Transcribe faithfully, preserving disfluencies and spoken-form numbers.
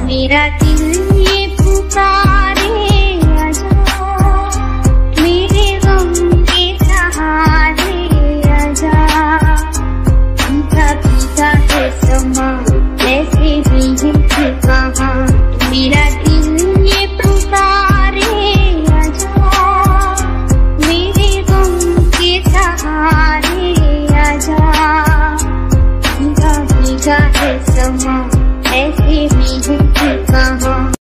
मेरा दिल ये पुकारे आजा, मेरे गम के सहारे आजा। भीगा भीगा है समा, ऐसे भी है कहाँ मेरा